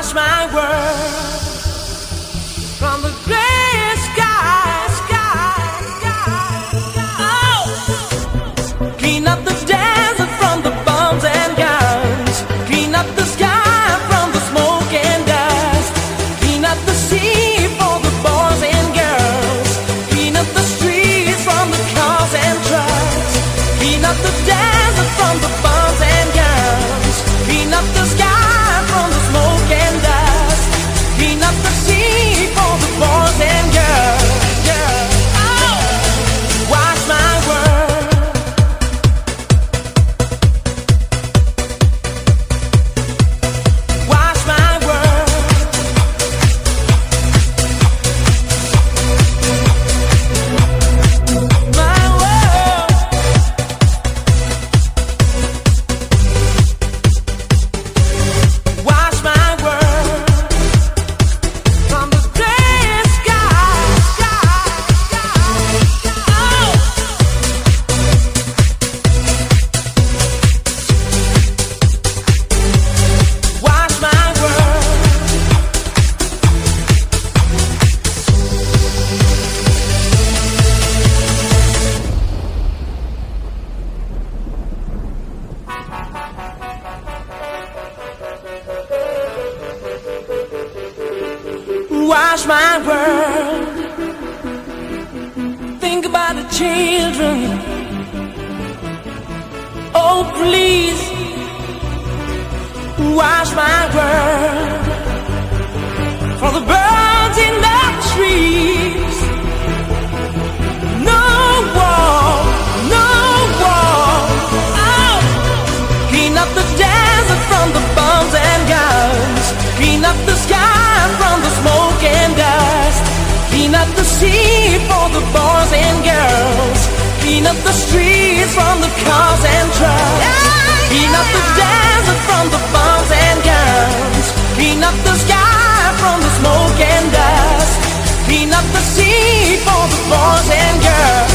Wash my world from the gray sky, oh, clean up the desert from the bombs and guns, clean up the sky from the smoke and dust, clean up the sea for the boys and girls, clean up the streets from the cars and trucks, clean up the desert from the bombs and guns, clean up the sky from the smoke and dust, clean up the sea for the boys and girls. Oh, wash my world. Wash my world. My world. Wash my world from the gray sky, oh. Wash my world. Wash my world. Think about the children. Oh, please, wash my world. For the birds in the trees. No war, no war. Oh, clean up the desert from the bombs and guns. Clean up the sky from the smoke and dust. Clean up the sea for the boys and girls. Clean up the streets from the cars and trucks. Clean up the desert from the bombs and guns. Clean up the sky from the smoke and dust. Clean up the sea for the boys and girls.